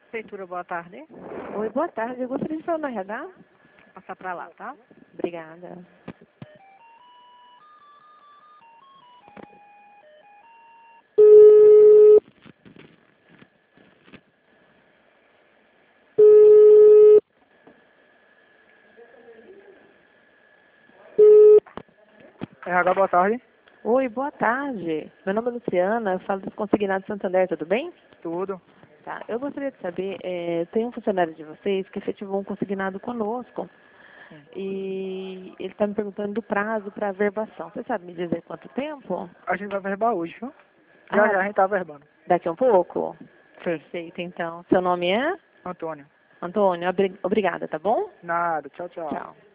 Prefeitura, boa tarde. Oi, boa tarde. Eu gostaria de falar no RH. Vou passar para lá, tá? Obrigada. RH, boa tarde. Oi, boa tarde. Meu nome é Luciana, eu falo dos consignados Santander, tudo bem? Tudo. Tá. Eu gostaria de saber, tem um funcionário de vocês que efetivou um consignado conosco. Sim. E ele está me perguntando do prazo para averbação. Você sabe me dizer quanto tempo? A gente vai verbar hoje, viu? Já a gente tá verbando. Daqui a um pouco? Sim. Perfeito, então. Seu nome é? Antônio. Antônio, obrigada, tá bom? Nada. Tchau, tchau. Tchau.